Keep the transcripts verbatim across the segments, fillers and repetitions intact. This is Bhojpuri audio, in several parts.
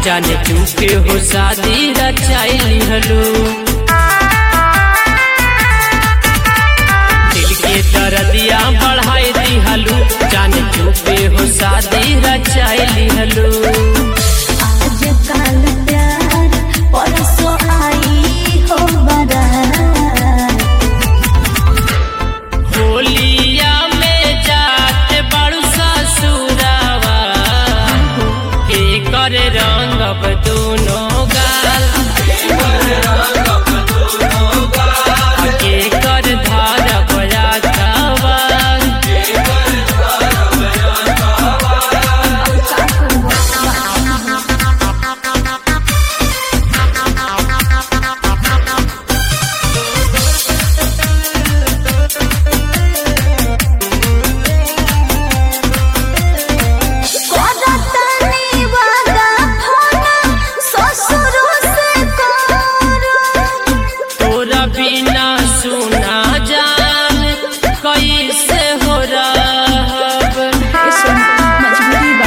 जाने चुके हो शादी रचाई हलू। दिल के दर्दिया बढ़ाई दी हलू, जाने चुके हो शादी रचाई हलू। आजकल प्यार परसों आई हो बारात, होलिया में जाते बड़ू ससुरावा के कर रंगब दोनों गाल, के कर धारब राखवा। बिना सुना जान कैसे हो रहब, मजबूरी बा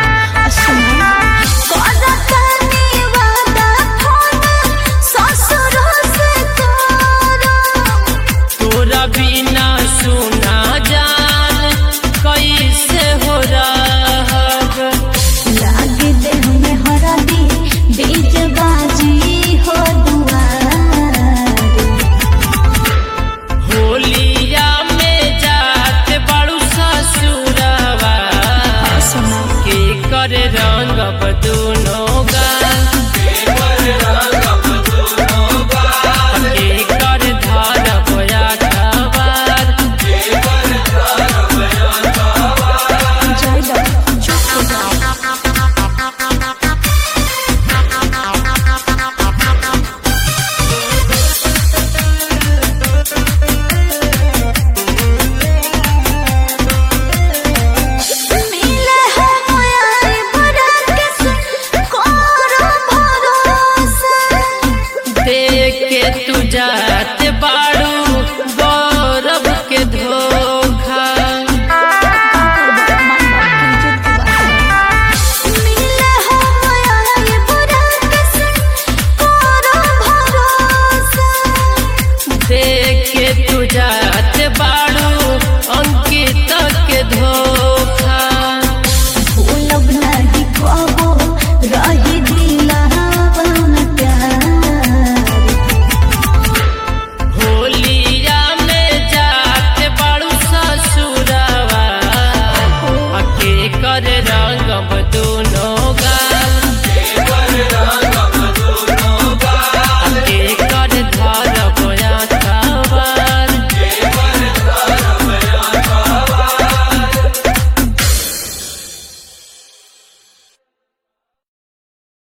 तोरा बिना सुना जान कैसे हो रहब। लागे देह में हरदी बीच बाजी हो दुआर, होलिया में जाते बड़ू ससुरवा के कर रंगब दोनों गाल, के कर धारब राखवार। देख के तू जाते बाड़ू गौरव के धोखा, देख के तू जाते बाड़ू